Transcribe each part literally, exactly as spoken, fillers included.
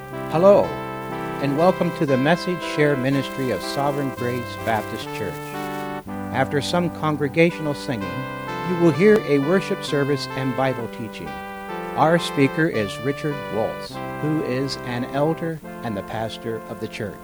Hello, and welcome to the Message Share Ministry of Sovereign Grace Baptist Church. After some congregational singing, you will hear a worship service and Bible teaching. Our speaker is Richard Waltz, who is an elder and the pastor of the church.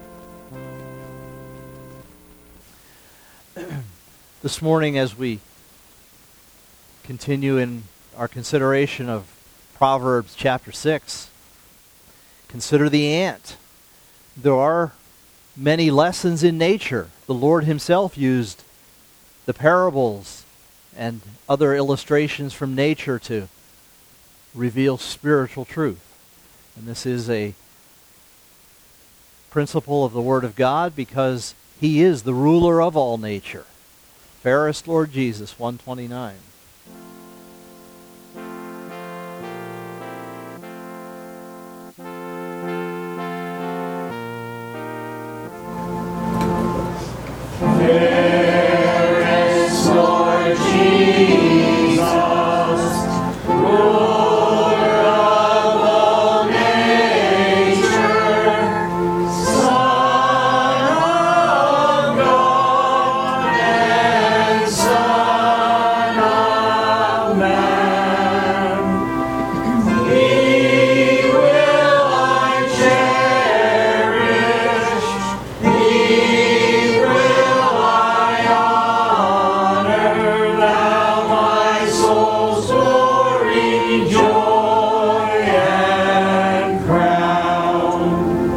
This morning, as we continue in our consideration of Proverbs chapter six, consider the ant. There are many lessons in nature. The Lord himself used the parables and other illustrations from nature to reveal spiritual truth. And this is a principle of the Word of God because he is the ruler of all nature. Fairest Lord Jesus, one twenty-nine. Fairest Lord Jesus, ruler of all nature, Son of God and Son of Man, Thee will I cherish, Thee will I honor, Thou my soul's glory, joy, and crown.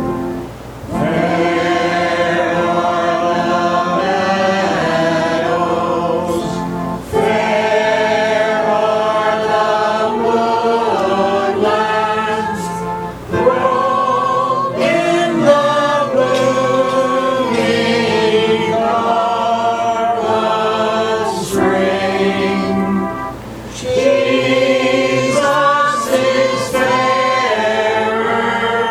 Fair are the meadows, fair are the woodlands, rolled in the blooming garland's train. Jesus is fairer,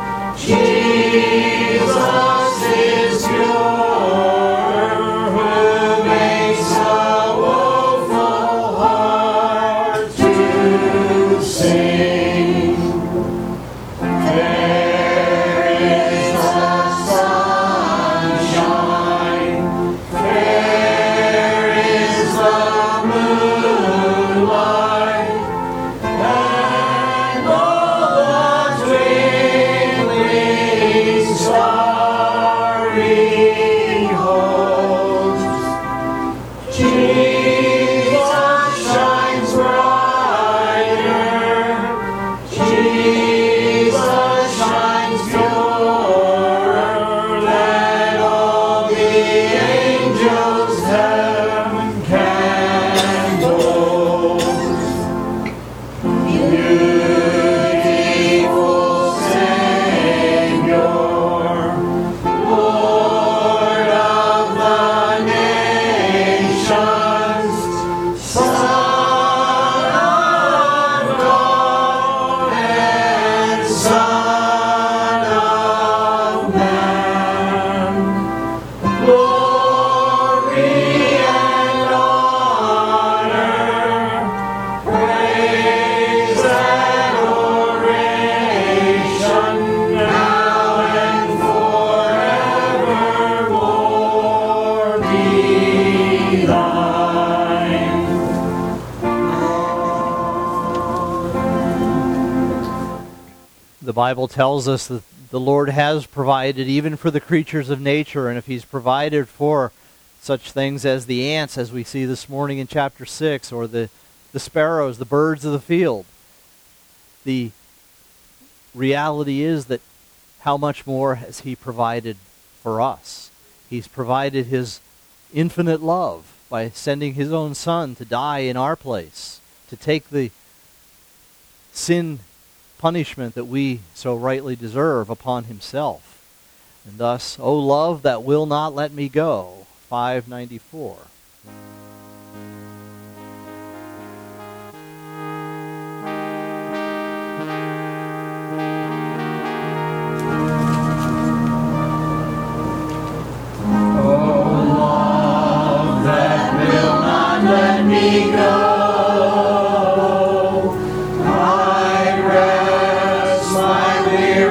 Jesus is purer, who makes a woeful heart to sing. Fair is the sunshine, fair is the moonlight, and all the twinkling starry hosts. Jesus shines brighter, Jesus shines purer, than all the angels' heaven candles. Beautiful Savior, Lord of the nations, Son of God and Son of Man, glory and honor, praise and oration, now and forevermore be thine. The Bible tells us that the Lord has provided even for the creatures of nature, and if he's provided for such things as the ants, as we see this morning in chapter six, or the, the sparrows, the birds of the field, the reality is that how much more has he provided for us? He's provided his infinite love by sending his own Son to die in our place, to take the sin punishment that we so rightly deserve upon himself. And thus, O love that will not let me go, five ninety-four. Go. I rest my weary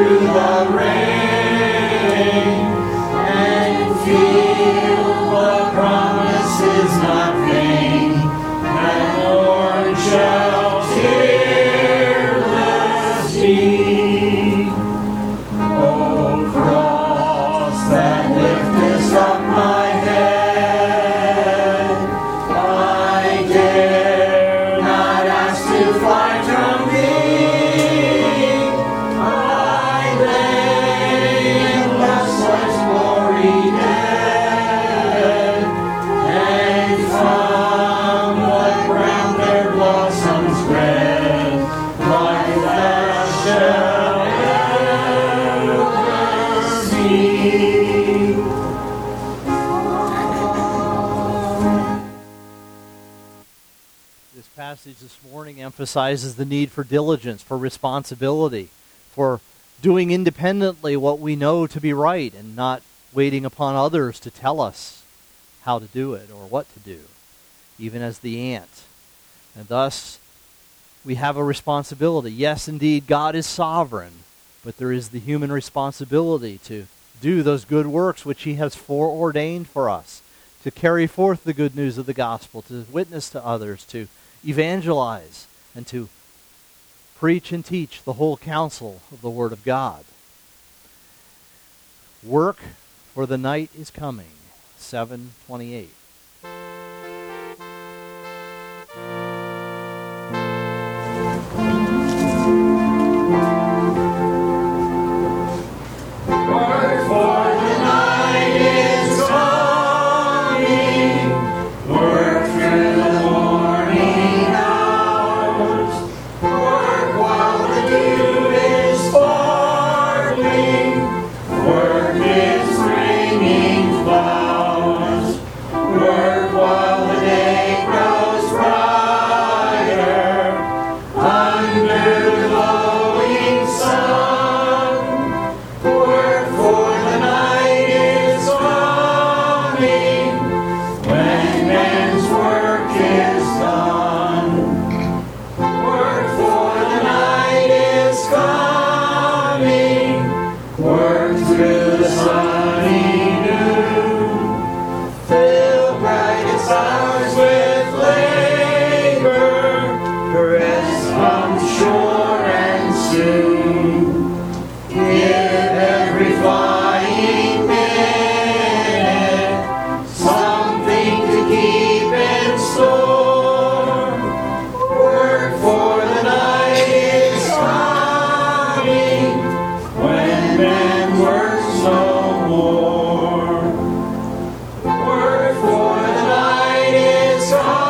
through the rain and feel the promise is not vain, that Lord shall tearless be. O cross that liftest up my head, I dare not ask to fly from thee. I lay in last life's glory dead, and from what ground their blossoms spread, life that shall ever see. This passage this morning emphasizes the need for diligence, for responsibility, for doing independently what we know to be right and not waiting upon others to tell us how to do it or what to do, even as the ant. And thus, we have a responsibility. Yes, indeed, God is sovereign, but there is the human responsibility to do those good works which he has foreordained for us, to carry forth the good news of the gospel, to witness to others, to evangelize, and to preach and teach the whole counsel of the Word of God. Work, for the night is coming. seven twenty-eight. Work, for the night is coming. Work through the morning hours. Work while the dew is sparkling. Work is bringing flowers. Work while the day grows brighter. Under the glowing sun. Work, for the night is coming, when men's work is done. Work, for the night is coming, work through the sunny noon. Fill brightest hours with labor, rest comes sure and soon. Give every flying minute something to keep in store. Work, for the night is coming, when men work no more. Work, for the night is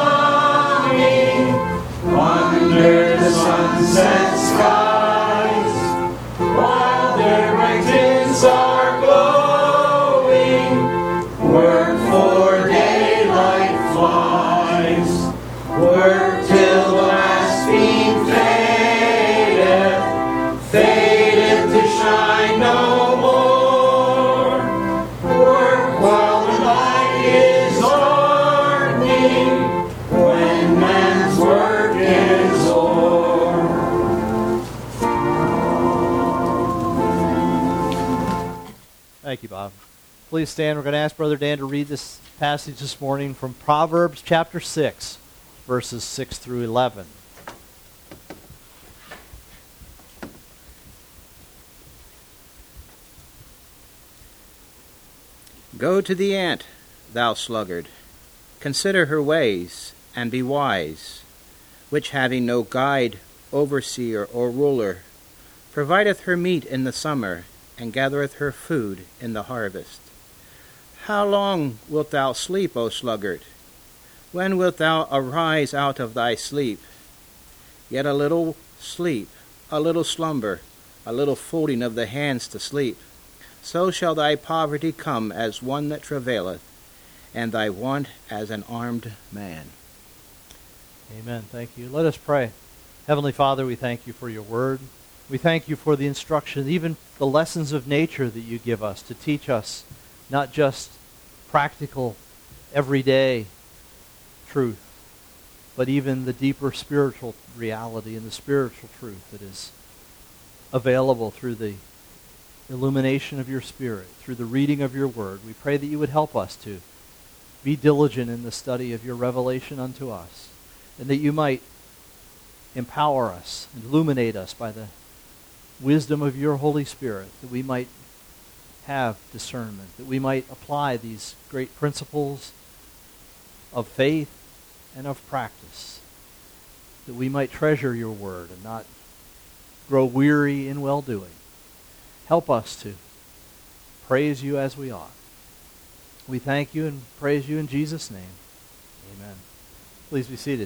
coming, under the sunset skies. While their bright tints are glowing, work, for daylight flies. Work till the last beam fadeth, fadeth to shine no more. Work while the light is darkening, when man's work is o'er. Thank you, Bob. Please stand. We're going to ask Brother Dan to read this passage this morning from Proverbs chapter six, verses six through eleven. Go to the ant, thou sluggard. Consider her ways, and be wise, which having no guide, overseer, or ruler, provideth her meat in the summer, and gathereth her food in the harvest. How long wilt thou sleep, O sluggard? When wilt thou arise out of thy sleep? Yet a little sleep, a little slumber, a little folding of the hands to sleep. So shall thy poverty come as one that travaileth, and thy want as an armed man. Amen. Thank you. Let us pray. Heavenly Father, we thank you for your word. We thank you for the instruction, even the lessons of nature that you give us to teach us not just practical, everyday truth, but even the deeper spiritual reality and the spiritual truth that is available through the illumination of your Spirit, through the reading of your word. We pray that you would help us to be diligent in the study of your revelation unto us, and that you might empower us, illuminate us by the wisdom of your Holy Spirit, that we might have discernment, that we might apply these great principles of faith and of practice, that we might treasure your word and not grow weary in well-doing. Help us to praise you as we ought. We thank you and praise you in Jesus' name. Amen. Please be seated.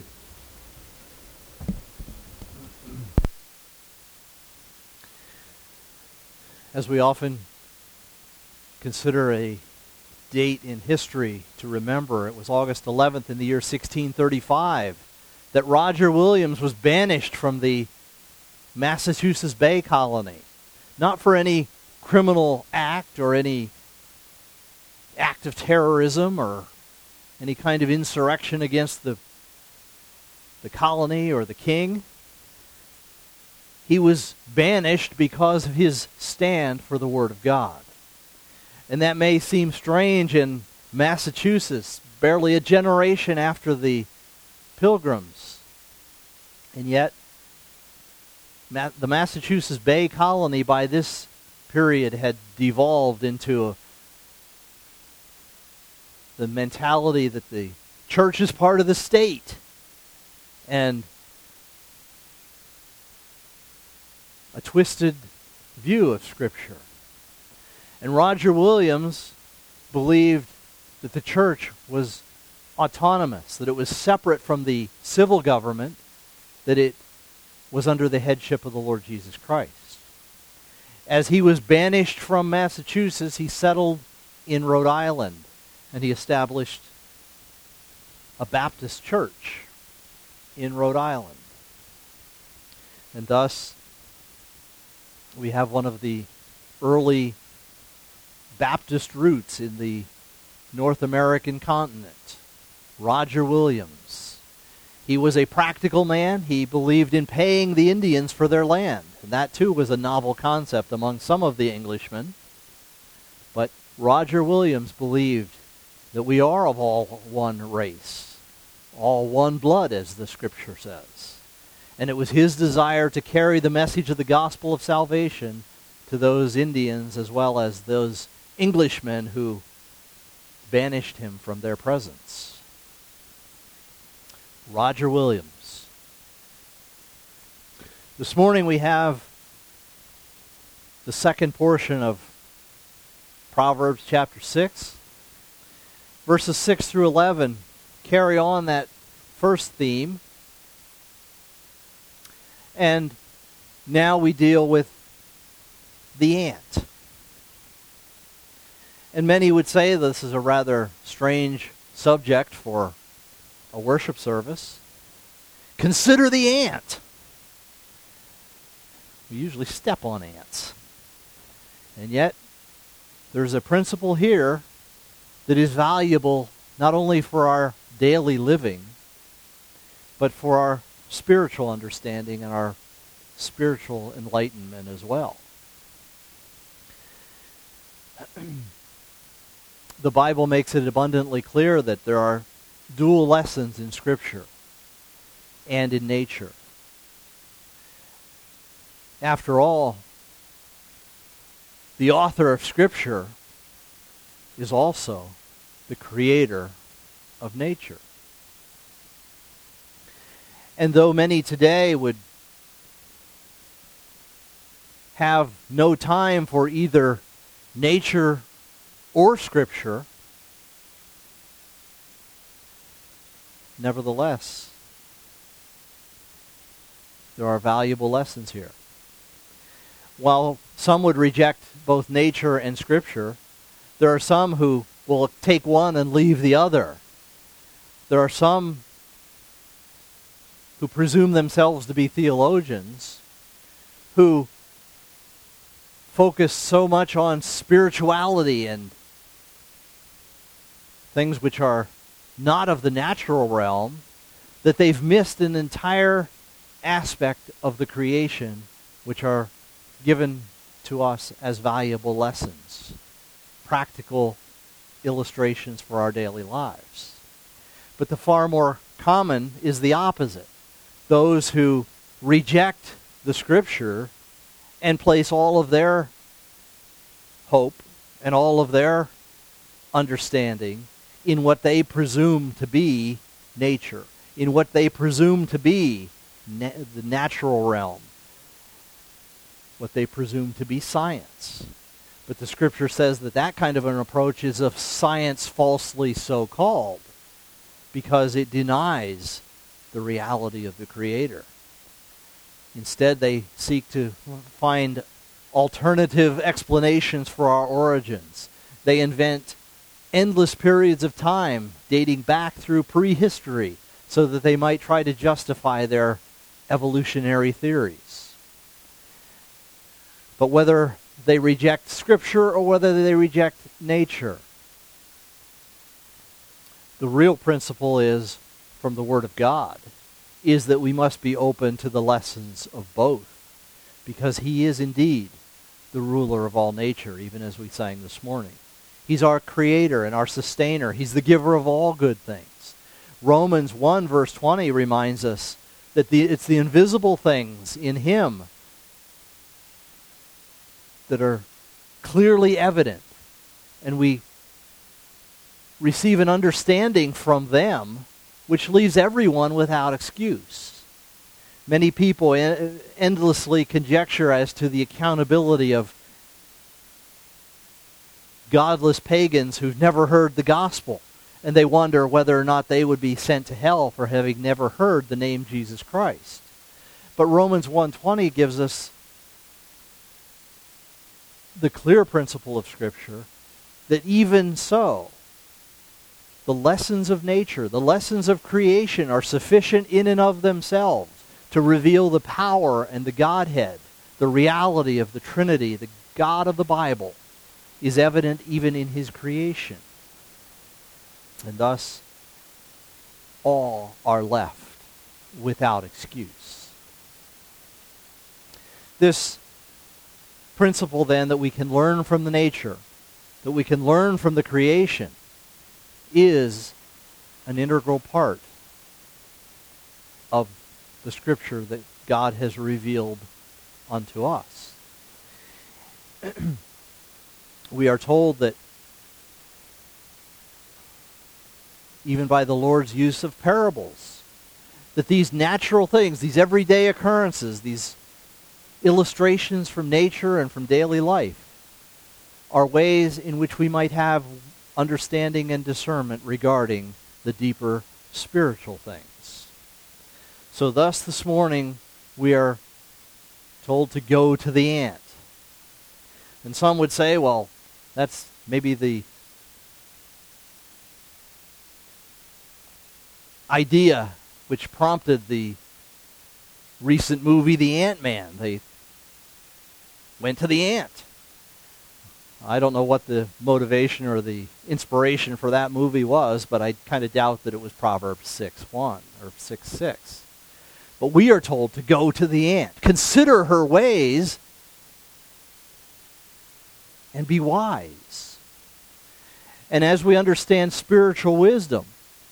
As we often consider a date in history to remember, it was August eleventh in the year sixteen thirty-five that Roger Williams was banished from the Massachusetts Bay Colony. Not for any criminal act or any act of terrorism or any kind of insurrection against the, the colony or the king. He was banished because of his stand for the Word of God. And that may seem strange in Massachusetts, barely a generation after the Pilgrims. And yet, Ma- the Massachusetts Bay Colony by this period had devolved into a, the mentality that the church is part of the state. And a twisted view of Scripture. And Roger Williams believed that the church was autonomous, that it was separate from the civil government, that it was under the headship of the Lord Jesus Christ. As he was banished from Massachusetts, he settled in Rhode Island, and he established a Baptist church in Rhode Island. And thus, we have one of the early Baptist roots in the North American continent, Roger Williams. He was a practical man. He believed in paying the Indians for their land. And that too was a novel concept among some of the Englishmen. But Roger Williams believed that we are of all one race, all one blood, as the Scripture says. And it was his desire to carry the message of the gospel of salvation to those Indians as well as those Englishmen who banished him from their presence. Roger Williams. This morning we have the second portion of Proverbs chapter six. Verses six through eleven carry on that first theme. And now we deal with the ant. And many would say this is a rather strange subject for a worship service. Consider the ant. We usually step on ants. And yet, there's a principle here that is valuable not only for our daily living, but for our spiritual understanding and our spiritual enlightenment as well. The Bible makes it abundantly clear that there are dual lessons in Scripture and in nature. After all, the author of Scripture is also the creator of nature. And though many today would have no time for either nature or Scripture, nevertheless, there are valuable lessons here. While some would reject both nature and Scripture, there are some who will take one and leave the other. There are some who presume themselves to be theologians who focus so much on spirituality and things which are not of the natural realm that they've missed an entire aspect of the creation which are given to us as valuable lessons, practical illustrations for our daily lives. But the far more common is the opposite. Those who reject the Scripture and place all of their hope and all of their understanding in what they presume to be nature, in what they presume to be na- the natural realm, what they presume to be science. But the Scripture says that that kind of an approach is a science falsely so called, because it denies the reality of the Creator. Instead, they seek to find alternative explanations for our origins. They invent endless periods of time dating back through prehistory so that they might try to justify their evolutionary theories. But whether they reject Scripture or whether they reject nature, the real principle is, from the Word of God, is that we must be open to the lessons of both, because He is indeed the ruler of all nature, even as we sang this morning. He's our creator and our sustainer. He's the giver of all good things. Romans one verse twenty reminds us that the, it's the invisible things in Him that are clearly evident, and we receive an understanding from them which leaves everyone without excuse. Many people en- endlessly conjecture as to the accountability of godless pagans who've never heard the gospel, and they wonder whether or not they would be sent to hell for having never heard the name Jesus Christ. But Romans one twenty gives us the clear principle of Scripture that even so, the lessons of nature, the lessons of creation are sufficient in and of themselves to reveal the power and the Godhead, the reality of the Trinity, the God of the Bible, is evident even in His creation. And thus, all are left without excuse. This principle, then, that we can learn from the nature, that we can learn from the creation, is an integral part of the Scripture that God has revealed unto us. We are told that even by the Lord's use of parables, that these natural things, these everyday occurrences, these illustrations from nature and from daily life, are ways in which we might have understanding and discernment regarding the deeper spiritual things. So thus this morning we are told to go to the ant. And some would say, well, that's maybe the idea which prompted the recent movie The Ant-Man. They went to the ant. I don't know what the motivation or the inspiration for that movie was, but I kind of doubt that it was Proverbs six one or six six. But we are told to go to the ant. Consider her ways and be wise. And as we understand spiritual wisdom,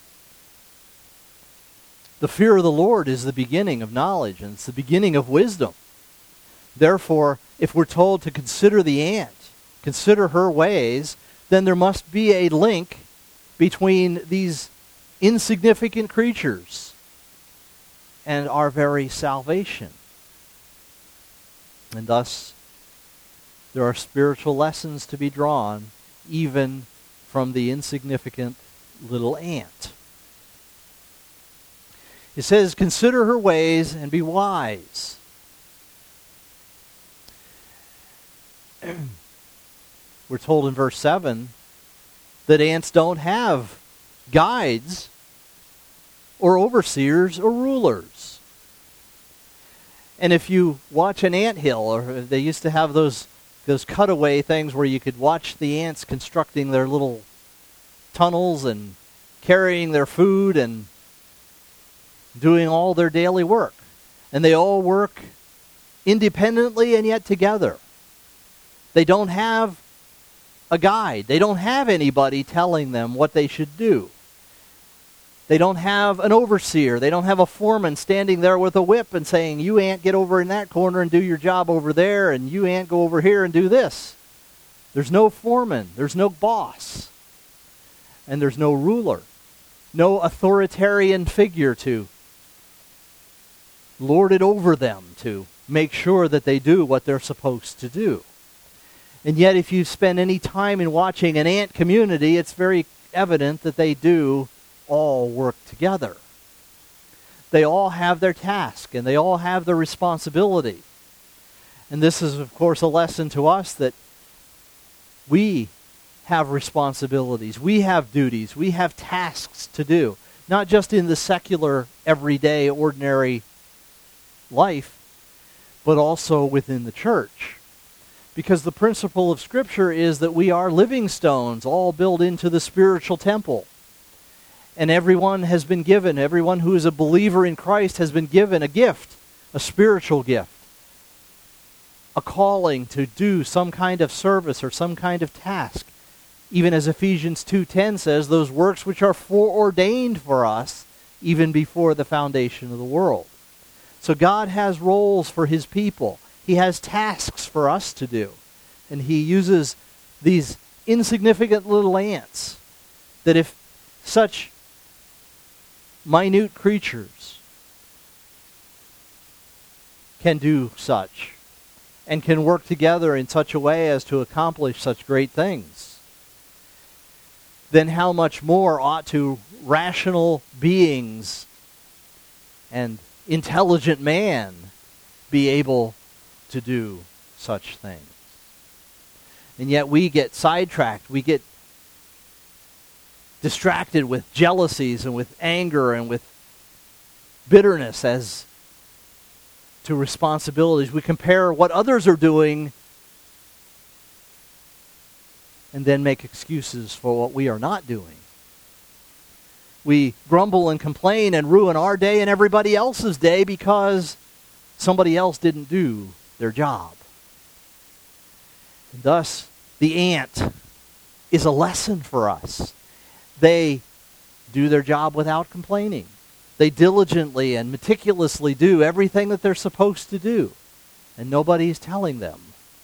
the fear of the Lord is the beginning of knowledge, and it's the beginning of wisdom. Therefore, if we're told to consider the ant, consider her ways, then there must be a link between these insignificant creatures and our very salvation. And thus, there are spiritual lessons to be drawn even from the insignificant little ant. It says, consider her ways and be wise. We're told in verse seven that ants don't have guides or overseers or rulers. And if you watch an anthill, or they used to have those those cutaway things where you could watch the ants constructing their little tunnels and carrying their food and doing all their daily work. And they all work independently and yet together. They don't have a guide. They don't have anybody telling them what they should do. They don't have an overseer. They don't have a foreman standing there with a whip and saying, you ant, get over in that corner and do your job over there, and you ant, go over here and do this. There's no foreman. There's no boss. And there's no ruler. No authoritarian figure to lord it over them, to make sure that they do what they're supposed to do. And yet, if you spend any time in watching an ant community, it's very evident that they do all work together. They all have their task, and they all have their responsibility. And this is, of course, a lesson to us that we have responsibilities, we have duties, we have tasks to do, not just in the secular, everyday, ordinary life, but also within the church. Because the principle of Scripture is that we are living stones, all built into the spiritual temple. And everyone has been given, everyone who is a believer in Christ has been given a gift, a spiritual gift, a calling to do some kind of service or some kind of task. Even as Ephesians two ten says, those works which are foreordained for us even before the foundation of the world. So God has roles for His people. He has tasks for us to do. And He uses these insignificant little ants that if such minute creatures can do such and can work together in such a way as to accomplish such great things, then how much more ought to rational beings and intelligent man be able to do such things. And yet we get sidetracked, we get distracted with jealousies and with anger and with bitterness as to responsibilities. We compare what others are doing and then make excuses for what we are not doing. We grumble and complain and ruin our day and everybody else's day because somebody else didn't do their job. And thus, the ant is a lesson for us. They do their job without complaining. They diligently and meticulously do everything that they're supposed to do. And nobody's telling them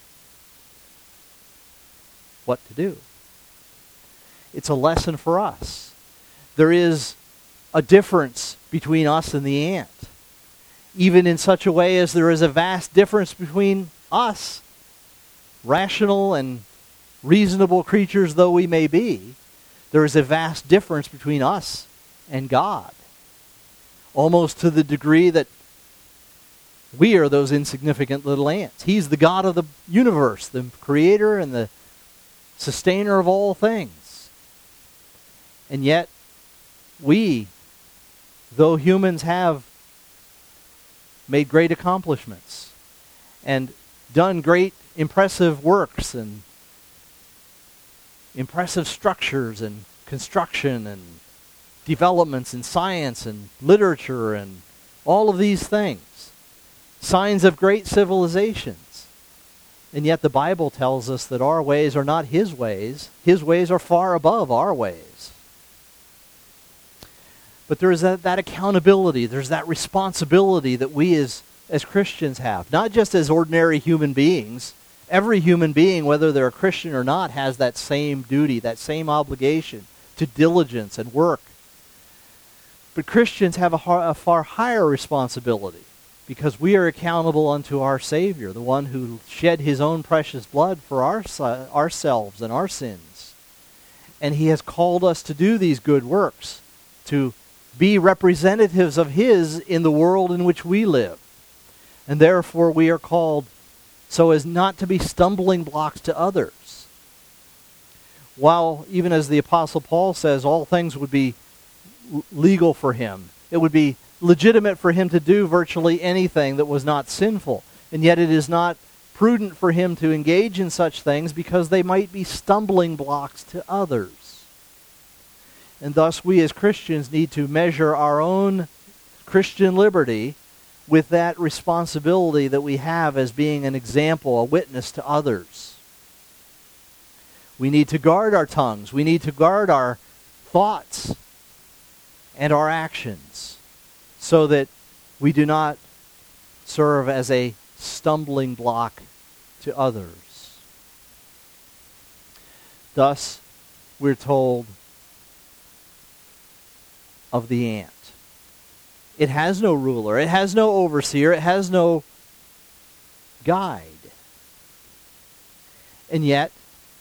what to do. It's a lesson for us. There is a difference between us and the ant. Even in such a way as there is a vast difference between us, rational and reasonable creatures though we may be, there is a vast difference between us and God. Almost to the degree that we are those insignificant little ants. He's the God of the universe, the creator and the sustainer of all things. And yet, we, though humans have made great accomplishments and done great impressive works and impressive structures and construction and developments in science and literature and all of these things, signs of great civilizations. And yet the Bible tells us that our ways are not His ways. His ways are far above our ways. But there is that, that accountability, there's that responsibility that we as, as Christians have, not just as ordinary human beings. Every human being, whether they're a Christian or not, has that same duty, that same obligation to diligence and work. But Christians have a, a far higher responsibility because we are accountable unto our Savior, the one who shed His own precious blood for our, ourselves and our sins. And He has called us to do these good works, to be representatives of His in the world in which we live. And therefore we are called so as not to be stumbling blocks to others. While, even as the Apostle Paul says, all things would be legal for him. It would be legitimate for him to do virtually anything that was not sinful. And yet it is not prudent for him to engage in such things because they might be stumbling blocks to others. And thus we as Christians need to measure our own Christian liberty with that responsibility that we have as being an example, a witness to others. We need to guard our tongues. We need to guard our thoughts and our actions so that we do not serve as a stumbling block to others. Thus, we're told of the ant. It has no ruler. It has no overseer. It has no guide. And yet,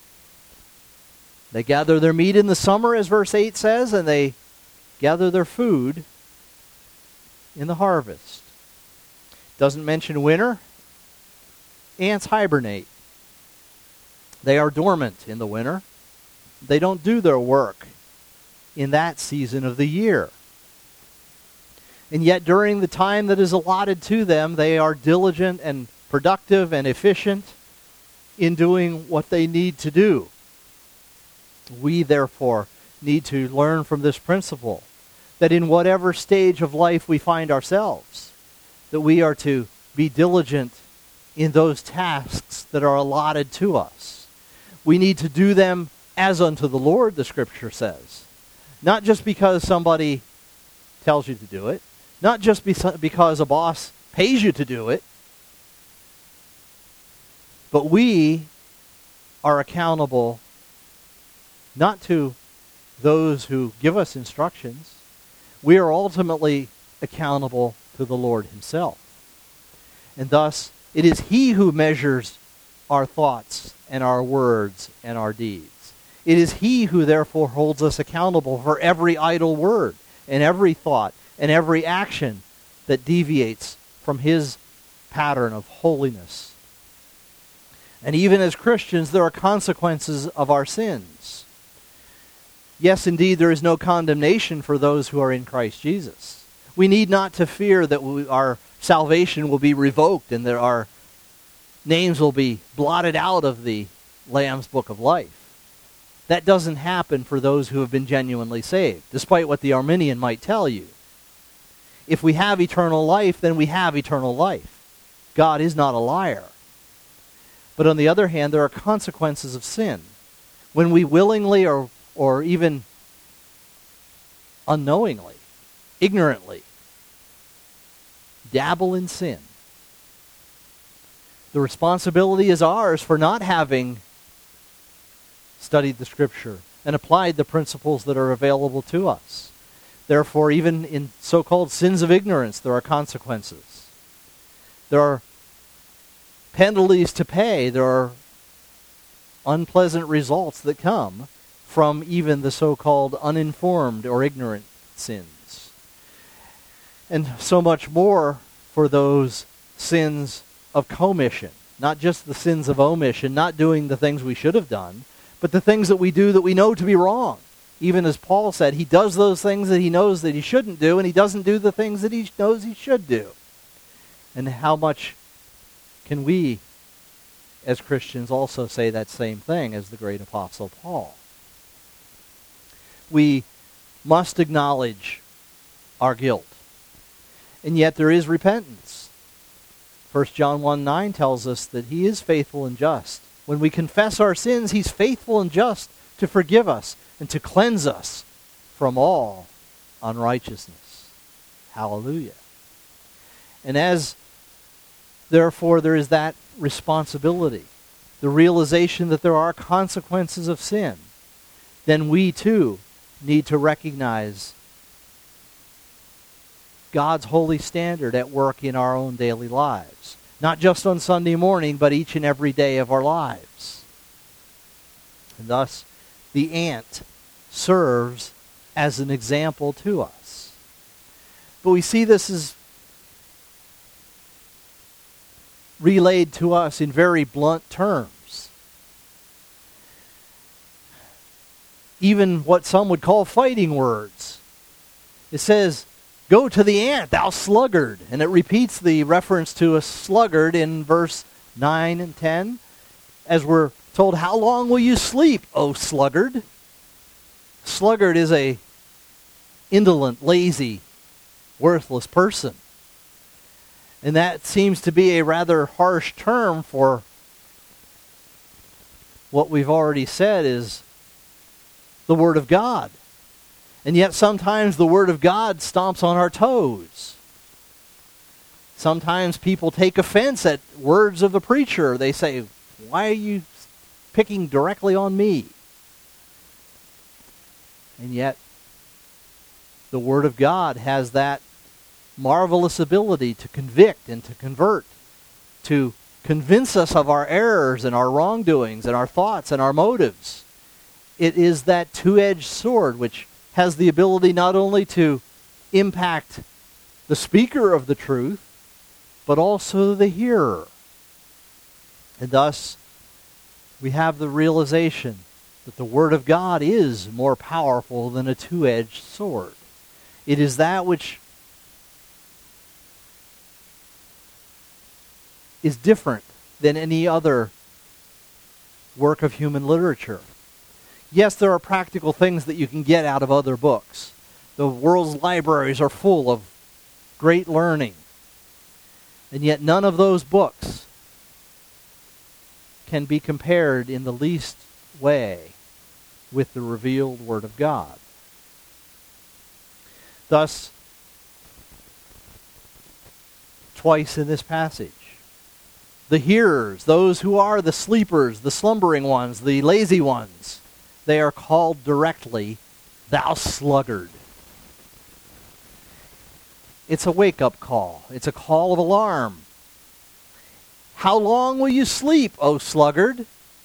they gather their meat in the summer, as verse eight says, and they gather their food in the harvest. Doesn't mention winter. Ants hibernate. They are dormant in the winter. They don't do their work in that season of the year. And yet during the time that is allotted to them, they are diligent and productive and efficient in doing what they need to do. We, therefore, need to learn from this principle that in whatever stage of life we find ourselves, that we are to be diligent in those tasks that are allotted to us. We need to do them as unto the Lord, the Scripture says. Not just because somebody tells you to do it, not just because a boss pays you to do it, but we are accountable not to those who give us instructions. We are ultimately accountable to the Lord himself. And thus, it is he who measures our thoughts and our words and our deeds. It is he who therefore holds us accountable for every idle word and every thought and every action that deviates from his pattern of holiness. And even as Christians, there are consequences of our sins. Yes, indeed, there is no condemnation for those who are in Christ Jesus. We need not to fear that we, our salvation will be revoked and that our names will be blotted out of the Lamb's Book of Life. That doesn't happen for those who have been genuinely saved, despite what the Arminian might tell you. If we have eternal life, then we have eternal life. God is not a liar. But on the other hand, there are consequences of sin. When we willingly or, or even unknowingly, ignorantly, dabble in sin, the responsibility is ours for not having studied the Scripture and applied the principles that are available to us. Therefore, even in so-called sins of ignorance, there are consequences. There are penalties to pay. There are unpleasant results that come from even the so-called uninformed or ignorant sins. And so much more for those sins of commission, not just the sins of omission, not doing the things we should have done, but the things that we do that we know to be wrong. Even as Paul said, he does those things that he knows that he shouldn't do, and he doesn't do the things that he knows he should do. And how much can we, as Christians, also say that same thing as the great apostle Paul? We must acknowledge our guilt. And yet there is repentance. First John one nine tells us that he is faithful and just. When we confess our sins, he's faithful and just to forgive us and to cleanse us from all unrighteousness. Hallelujah. And as, therefore, there is that responsibility, the realization that there are consequences of sin, then we too need to recognize God's holy standard at work in our own daily lives. Not just on Sunday morning, but each and every day of our lives. And thus, the ant serves as an example to us. But we see this is relayed to us in very blunt terms. Even what some would call fighting words. It says, "Go to the ant, thou sluggard." And it repeats the reference to a sluggard in verse nine and ten. As we're told, "How long will you sleep, O sluggard?" Sluggard is a indolent, lazy, worthless person. And that seems to be a rather harsh term for what we've already said is the Word of God. And yet sometimes the Word of God stomps on our toes. Sometimes people take offense at words of the preacher. They say, why are you picking directly on me? And yet the Word of God has that marvelous ability to convict and to convert, to convince us of our errors and our wrongdoings and our thoughts and our motives. It is that two-edged sword which has the ability not only to impact the speaker of the truth, but also the hearer. And thus, we have the realization that the Word of God is more powerful than a two-edged sword. It is that which is different than any other work of human literature. Yes, there are practical things that you can get out of other books. The world's libraries are full of great learning. And yet none of those books can be compared in the least way with the revealed Word of God. Thus, twice in this passage, the hearers, those who are the sleepers, the slumbering ones, the lazy ones, they are called directly, "Thou sluggard." It's a wake-up call. It's a call of alarm. How long will you sleep, O sluggard?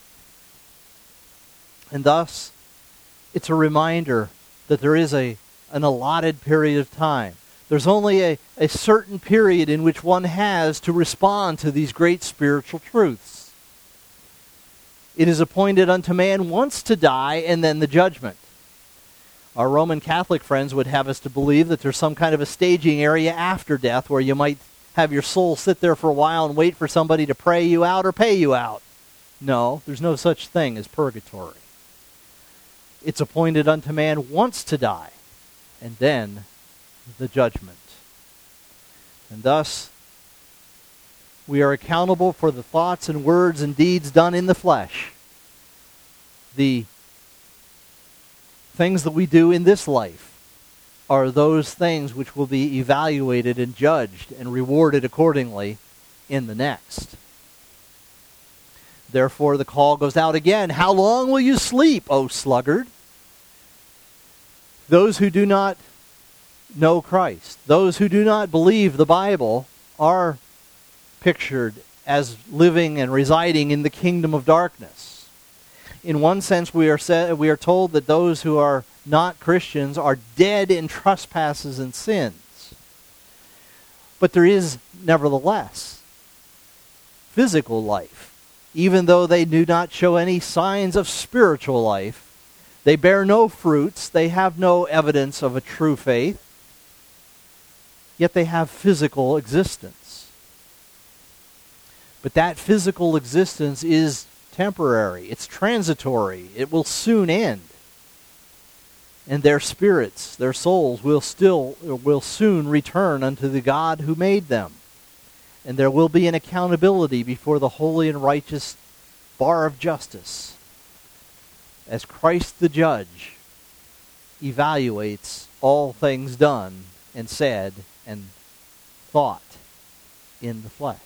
And thus, it's a reminder that there is a, an allotted period of time. There's only a, a certain period in which one has to respond to these great spiritual truths. It is appointed unto man once to die, and then the judgment. Our Roman Catholic friends would have us to believe that there's some kind of a staging area after death where you might have your soul sit there for a while and wait for somebody to pray you out or pay you out. No, there's no such thing as purgatory. It's appointed unto man once to die, and then the judgment. And thus, we are accountable for the thoughts and words and deeds done in the flesh. The things that we do in this life are those things which will be evaluated and judged and rewarded accordingly in the next. Therefore, the call goes out again. How long will you sleep, O sluggard? Those who do not know Christ, those who do not believe the Bible, are pictured as living and residing in the kingdom of darkness. In one sense, we are said, we are told that those who are not Christians are dead in trespasses and sins. But there is, nevertheless, physical life. Even though they do not show any signs of spiritual life, they bear no fruits, they have no evidence of a true faith, yet they have physical existence. But that physical existence is temporary, it's transitory, it will soon end. And their spirits, their souls, will still will soon return unto the God who made them. And there will be an accountability before the holy and righteous bar of justice, as Christ the judge evaluates all things done and said and thought in the flesh.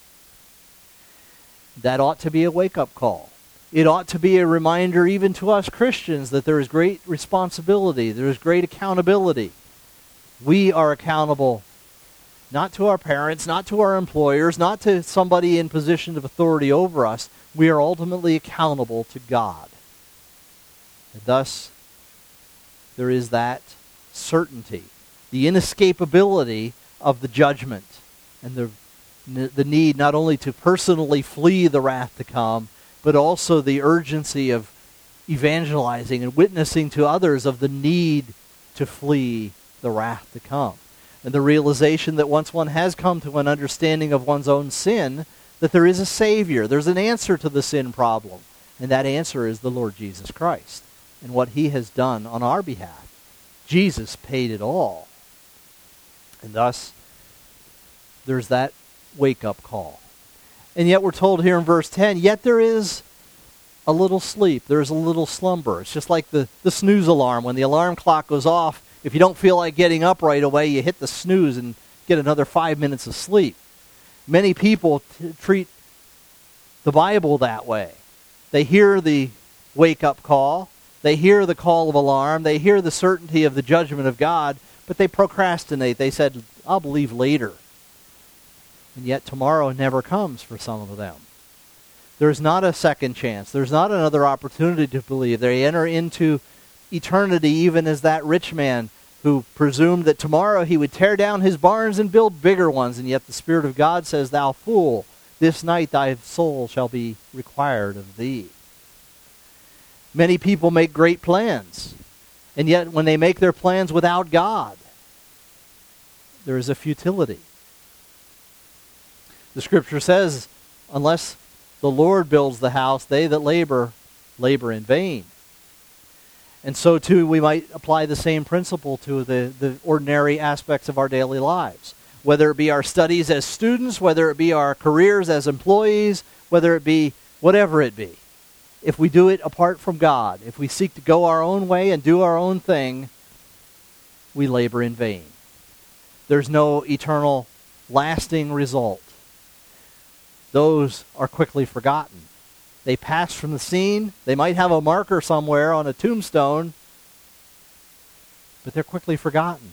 That ought to be a wake-up call. It ought to be a reminder even to us Christians that there is great responsibility, there is great accountability. We are accountable not to our parents, not to our employers, not to somebody in position of authority over us. We are ultimately accountable to God. And thus, there is that certainty, the inescapability of the judgment, and the, the need not only to personally flee the wrath to come, but also the urgency of evangelizing and witnessing to others of the need to flee the wrath to come. And the realization that once one has come to an understanding of one's own sin, that there is a Savior, there's an answer to the sin problem. And that answer is the Lord Jesus Christ and what He has done on our behalf. Jesus paid it all. And thus, there's that wake-up call. And yet we're told here in verse ten, yet there is a little sleep. There's a little slumber. It's just like the, the snooze alarm. When the alarm clock goes off, if you don't feel like getting up right away, you hit the snooze and get another five minutes of sleep. Many people t- treat the Bible that way. They hear the wake-up call. They hear the call of alarm. They hear the certainty of the judgment of God, but they procrastinate. They said, I'll believe later. And yet tomorrow never comes for some of them. There's not a second chance. There's not another opportunity to believe. They enter into eternity even as that rich man who presumed that tomorrow he would tear down his barns and build bigger ones, and yet the Spirit of God says, Thou fool, this night thy soul shall be required of thee. Many people make great plans, and yet when they make their plans without God, there is a futility. The Scripture says, unless the Lord builds the house, they that labor, labor in vain. And so too we might apply the same principle to the, the ordinary aspects of our daily lives. Whether it be our studies as students, whether it be our careers as employees, whether it be whatever it be. If we do it apart from God, if we seek to go our own way and do our own thing, we labor in vain. There's no eternal, lasting result. Those are quickly forgotten. They pass from the scene. They might have a marker somewhere on a tombstone, but they're quickly forgotten.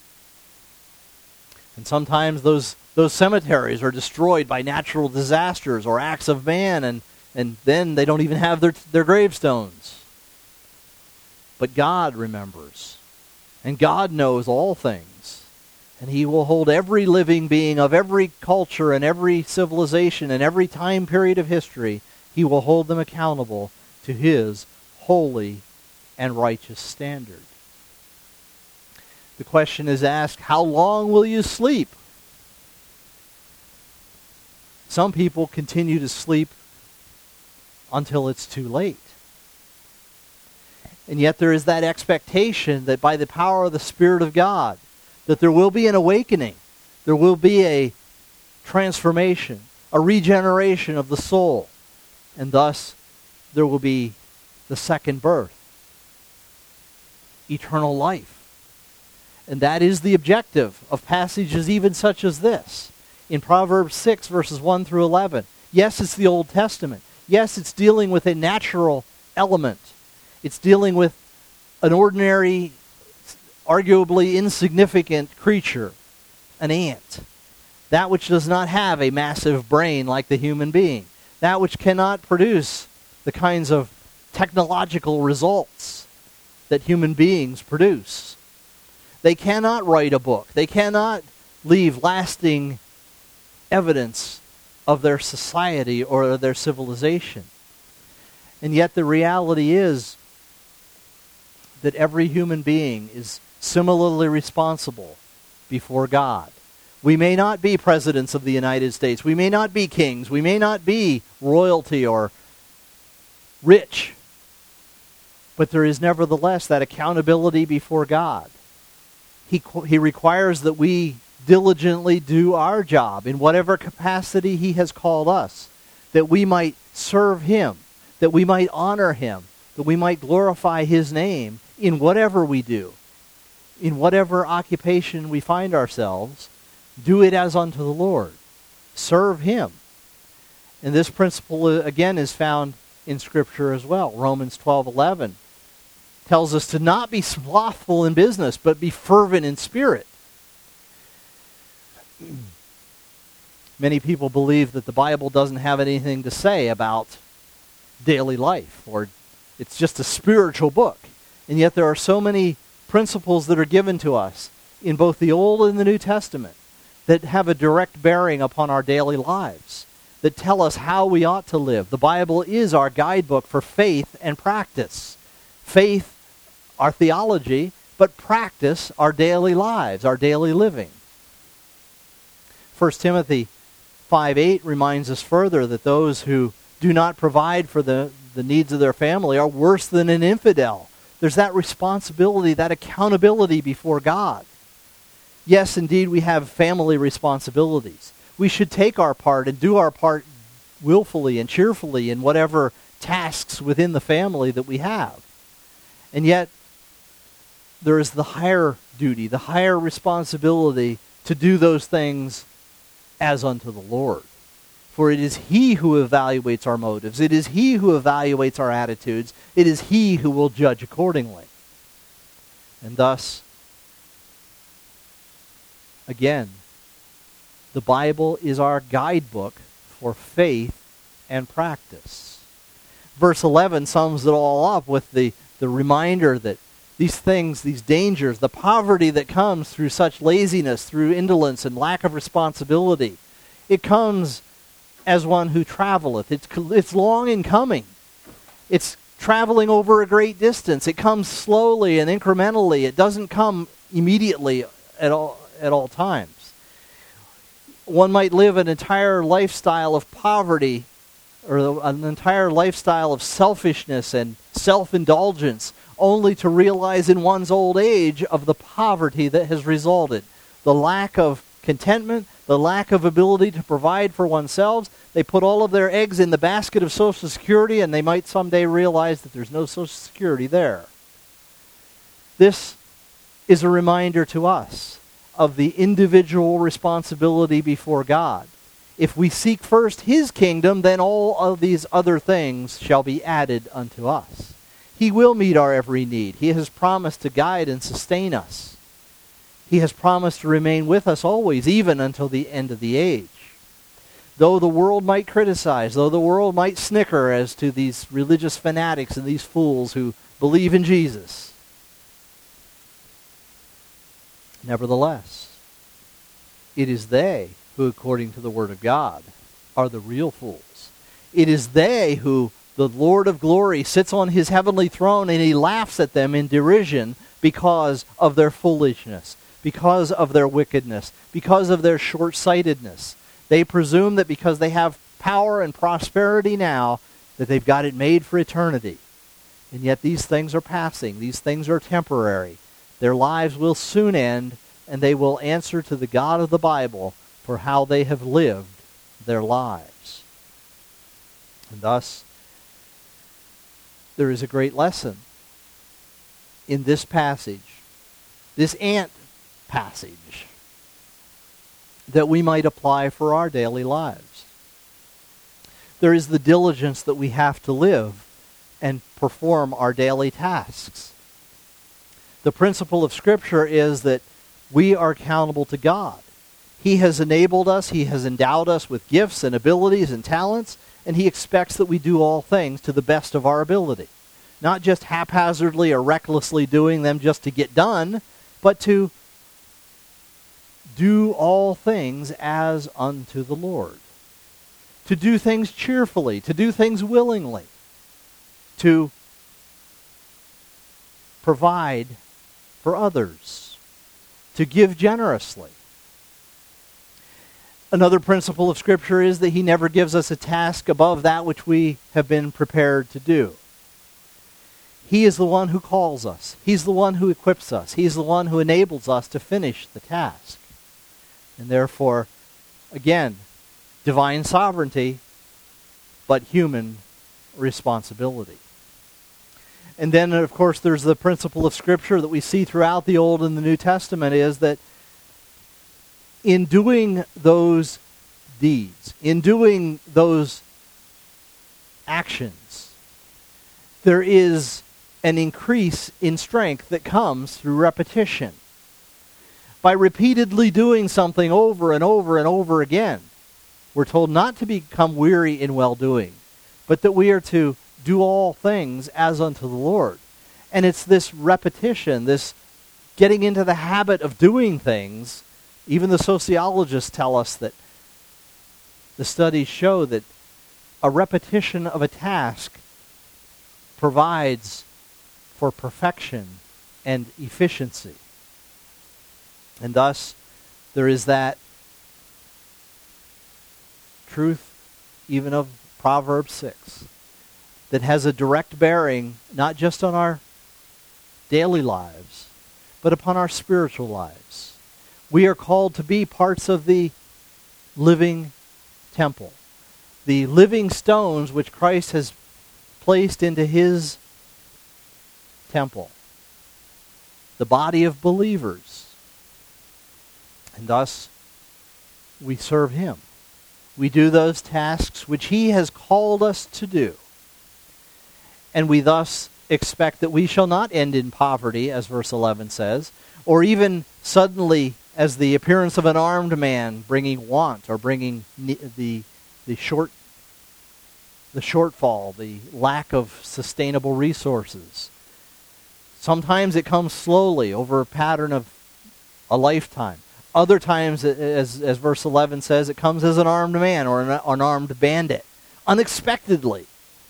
And sometimes those, those cemeteries are destroyed by natural disasters or acts of man, and, and then they don't even have their, their gravestones. But God remembers, and God knows all things. And He will hold every living being of every culture and every civilization and every time period of history. He will hold them accountable to His holy and righteous standard. The question is asked, how long will you sleep? Some people continue to sleep until it's too late. And yet there is that expectation that by the power of the Spirit of God, that there will be an awakening. There will be a transformation, a regeneration of the soul. And thus, there will be the second birth, eternal life. And that is the objective of passages even such as this. In Proverbs six, verses one through eleven. Yes, it's the Old Testament. Yes, it's dealing with a natural element. It's dealing with an ordinary, arguably insignificant creature, an ant. That which does not have a massive brain like the human being. That which cannot produce the kinds of technological results that human beings produce. They cannot write a book. They cannot leave lasting evidence of their society or their civilization. And yet the reality is that every human being is similarly responsible before God. We may not be presidents of the United States. We may not be kings. We may not be royalty or rich. But there is nevertheless that accountability before God. He, he requires that we diligently do our job in whatever capacity He has called us, that we might serve Him, that we might honor Him, that we might glorify His name in whatever we do, in whatever occupation we find ourselves. Do it as unto the Lord. Serve Him. And this principle, again, is found in Scripture as well. Romans twelve eleven tells us to not be slothful in business, but be fervent in spirit. Many people believe that the Bible doesn't have anything to say about daily life, or it's just a spiritual book. And yet there are so many principles that are given to us in both the Old and the New Testament that have a direct bearing upon our daily lives, that tell us how we ought to live. The Bible is our guidebook for faith and practice. Faith, our theology, but practice, our daily lives, our daily living. First Timothy five eight reminds us further that those who do not provide for the, the needs of their family are worse than an infidel. There's that responsibility, that accountability before God. Yes, indeed, we have family responsibilities. We should take our part and do our part willfully and cheerfully in whatever tasks within the family that we have. And yet, there is the higher duty, the higher responsibility to do those things as unto the Lord. For it is He who evaluates our motives. It is He who evaluates our attitudes. It is He who will judge accordingly. And thus, again, the Bible is our guidebook for faith and practice. Verse eleven sums it all up with the, the reminder that these things, these dangers, the poverty that comes through such laziness, through indolence and lack of responsibility, it comes as one who traveleth. It's, it's long in coming. It's traveling over a great distance. It comes slowly and incrementally. It doesn't come immediately at all, at all times. One might live an entire lifestyle of poverty, or an entire lifestyle of selfishness and self-indulgence, only to realize in one's old age of the poverty that has resulted. The lack of contentment, the lack of ability to provide for oneself. They put all of their eggs in the basket of Social Security, and they might someday realize that there's no Social Security there. This is a reminder to us of the individual responsibility before God. If we seek first His kingdom, then all of these other things shall be added unto us. He will meet our every need. He has promised to guide and sustain us. He has promised to remain with us always, even until the end of the age. Though the world might criticize, though the world might snicker as to these religious fanatics and these fools who believe in Jesus, nevertheless, it is they who, according to the Word of God, are the real fools. It is they who the Lord of glory sits on His heavenly throne and He laughs at them in derision because of their foolishness, because of their wickedness, because of their short-sightedness. They presume that because they have power and prosperity now, that they've got it made for eternity. And yet these things are passing. These things are temporary. Their lives will soon end, and they will answer to the God of the Bible for how they have lived their lives. And thus, there is a great lesson in this passage, this ant passage, that we might apply for our daily lives. There is the diligence that we have to live and perform our daily tasks. The principle of Scripture is that we are accountable to God. He has enabled us, He has endowed us with gifts and abilities and talents, and He expects that we do all things to the best of our ability. Not just haphazardly or recklessly doing them just to get done, but to do all things as unto the Lord. To do things cheerfully, to do things willingly, to provide for others, to give generously. Another principle of Scripture is that He never gives us a task above that which we have been prepared to do. He is the one who calls us. He's the one who equips us. He's the one who enables us to finish the task. And therefore, again, divine sovereignty, but human responsibility. And then, of course, there's the principle of Scripture that we see throughout the Old and the New Testament, is that in doing those deeds, in doing those actions, there is an increase in strength that comes through repetition. By repeatedly doing something over and over and over again, we're told not to become weary in well-doing, but that we are to do all things as unto the Lord. And it's this repetition, this getting into the habit of doing things. Even the sociologists tell us that the studies show that a repetition of a task provides for perfection and efficiency. And thus, there is that truth even of Proverbs six that has a direct bearing not just on our daily lives, but upon our spiritual lives. We are called to be parts of the living temple, the living stones which Christ has placed into his temple, the body of believers. And thus, we serve him. We do those tasks which he has called us to do. And we thus expect that we shall not end in poverty, as verse eleven says, or even suddenly as the appearance of an armed man bringing want or bringing the the short the shortfall, the lack of sustainable resources. Sometimes it comes slowly over a pattern of a lifetime. Other times, as, as verse eleven says, it comes as an armed man or an, an armed bandit, unexpectedly,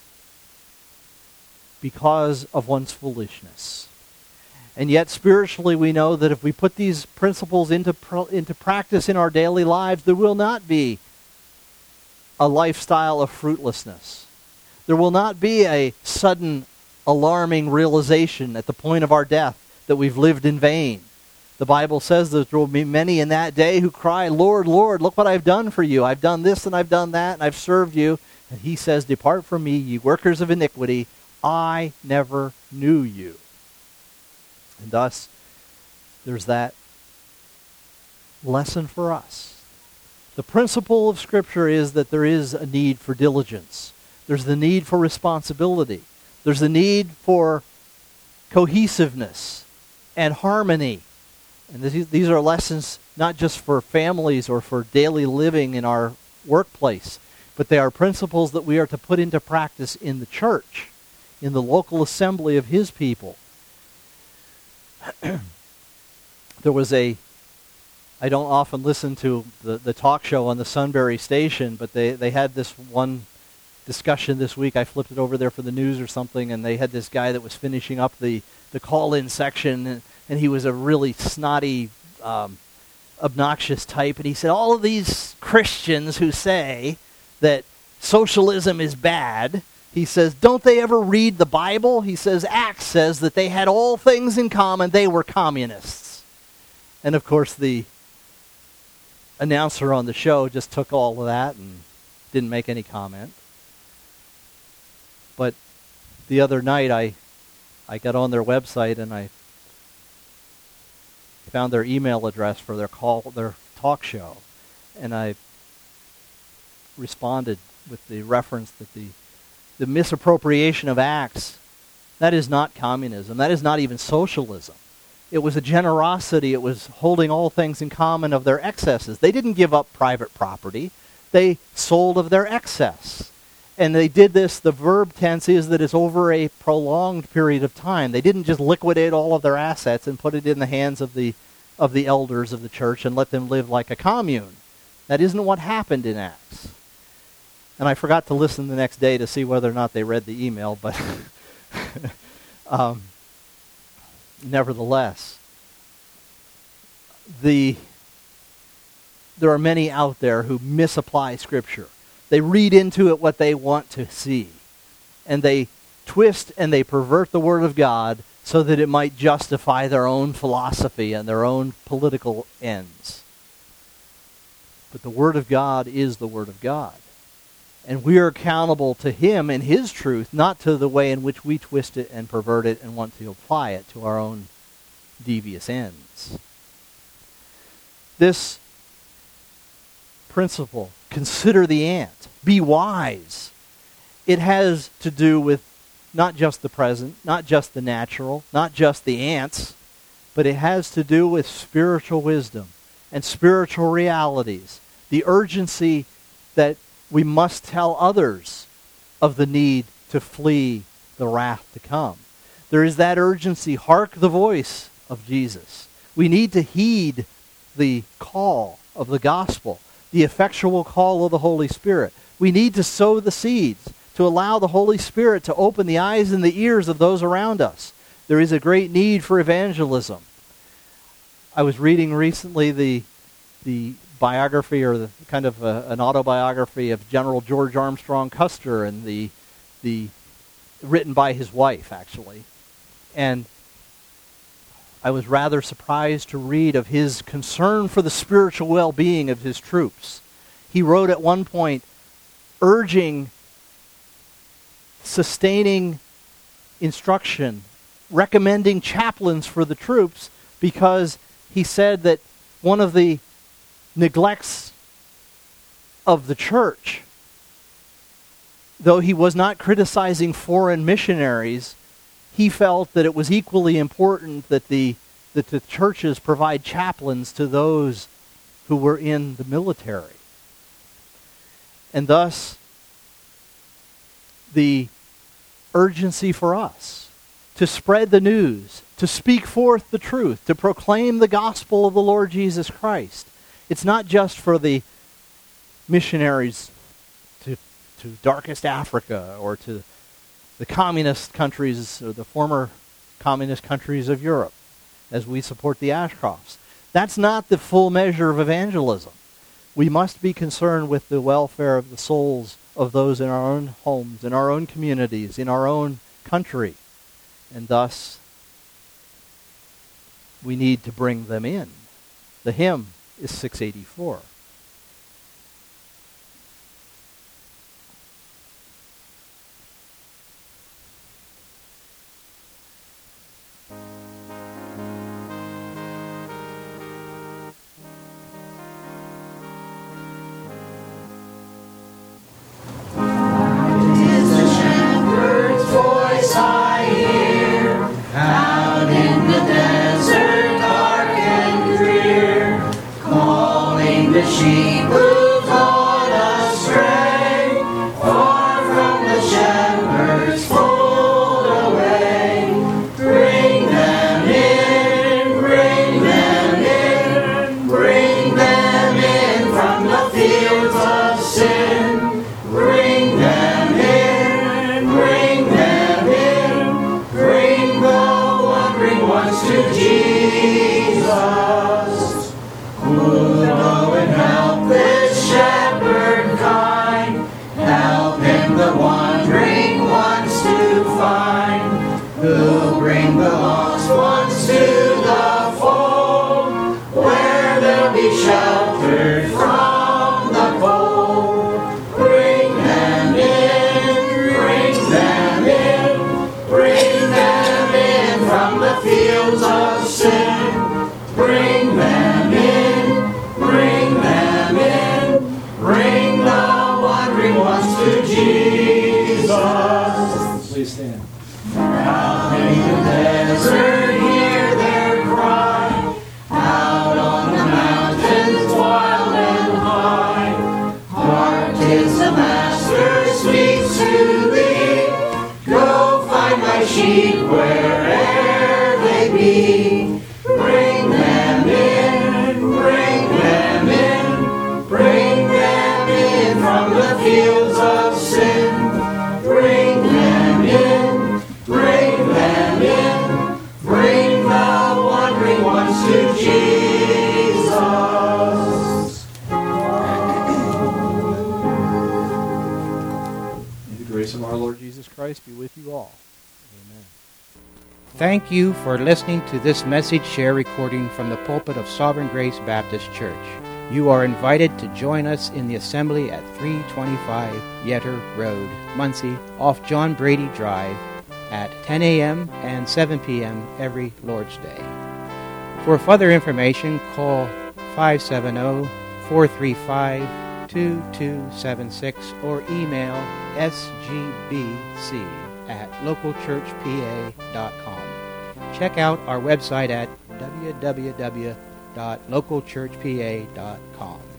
because of one's foolishness. And yet, spiritually, we know that if we put these principles into, into practice in our daily lives, there will not be a lifestyle of fruitlessness. There will not be a sudden, alarming realization at the point of our death that we've lived in vain. The Bible says that there will be many in that day who cry, Lord, Lord, look what I've done for you. I've done this and I've done that and I've served you. And he says, depart from me, ye workers of iniquity. I never knew you. And thus, there's that lesson for us. The principle of Scripture is that there is a need for diligence. There's the need for responsibility. There's the need for cohesiveness and harmony. And these are lessons not just for families or for daily living in our workplace, but they are principles that we are to put into practice in the church, in the local assembly of his people. There was a, I don't often listen to the, the talk show on the Sunbury station, but they, they had this one discussion this week. I flipped it over there for the news or something, and they had this guy that was finishing up the, the call-in section, and, and he was a really snotty, um, obnoxious type, and he said, all of these Christians who say that socialism is bad, he says, don't they ever read the Bible? He says, Acts says that they had all things in common. They were communists. And of course, the announcer on the show just took all of that and didn't make any comment. But the other night, I I got on their website and I found their email address for their call, their talk show, and I responded with the reference that the The misappropriation of Acts, that is not communism. That is not even socialism. It was a generosity. It was holding all things in common of their excesses. They didn't give up private property. They sold of their excess. And they did this, the verb tense is that it's over a prolonged period of time. They didn't just liquidate all of their assets and put it in the hands of the of the elders of the church and let them live like a commune. That isn't what happened in Acts. And I forgot to listen the next day to see whether or not they read the email, but um, nevertheless, the there are many out there who misapply Scripture. They read into it what they want to see, and they twist and they pervert the Word of God so that it might justify their own philosophy and their own political ends. But the Word of God is the Word of God. And we are accountable to him and his truth, not to the way in which we twist it and pervert it and want to apply it to our own devious ends. This principle, consider the ant, be wise. It has to do with not just the present, not just the natural, not just the ants, but it has to do with spiritual wisdom and spiritual realities, the urgency that we must tell others of the need to flee the wrath to come. There is that urgency. Hark the voice of Jesus. We need to heed the call of the gospel, the effectual call of the Holy Spirit. We need to sow the seeds, to allow the Holy Spirit to open the eyes and the ears of those around us. There is a great need for evangelism. I was reading recently the the biography or the kind of a, an autobiography of General George Armstrong Custer, and the the written by his wife, actually. And I was rather surprised to read of his concern for the spiritual well-being of his troops. He wrote at one point, urging sustaining instruction, recommending chaplains for the troops, because he said that one of the neglects of the church, though he was not criticizing foreign missionaries, he felt that it was equally important that the that the churches provide chaplains to those who were in the military. And thus, the urgency for us to spread the news, to speak forth the truth, to proclaim the gospel of the Lord Jesus Christ. It's not just for the missionaries to, to darkest Africa or to the communist countries or the former communist countries of Europe, as we support the Ashcrofts. That's not the full measure of evangelism. We must be concerned with the welfare of the souls of those in our own homes, in our own communities, in our own country. And thus, we need to bring them in. The hymn is six eighty-four. Sheep who've gone astray, far from the shepherd's fold away. Bring them in, bring them in, bring them in from the fields of sin. Bring them in, bring them in, bring the wandering ones to Jesus. Who know and help this shepherd kind, help him the wandering ones to find, who'll bring the lost ones to the fold, where they'll be sheltered from the cold. Bring them in, bring them in, bring them in from the fields of sin. Bring them in, bring them in, bring the wandering ones to Jesus. Please stand. Out in the desert, hear their cry. Out on the mountains, wild and high. Hark, 'tis the Master speaks to thee. Go find my sheep where'er they be. Bring them in, bring them in, bring them in from the fields of sin. Bring them in, bring them in, bring the wandering ones to Jesus. May the grace of our Lord Jesus Christ be with you all. Amen. Thank you for listening to this message share recording from the pulpit of Sovereign Grace Baptist Church. You are invited to join us in the assembly at three twenty-five Yetter Road, Muncie, off John Brady Drive at ten a.m. and seven p.m. every Lord's Day. For further information, call five seven zero, four three five, two two seven six or email s g b c at local church p a dot com. Check out our website at w w w dot local church p a dot com.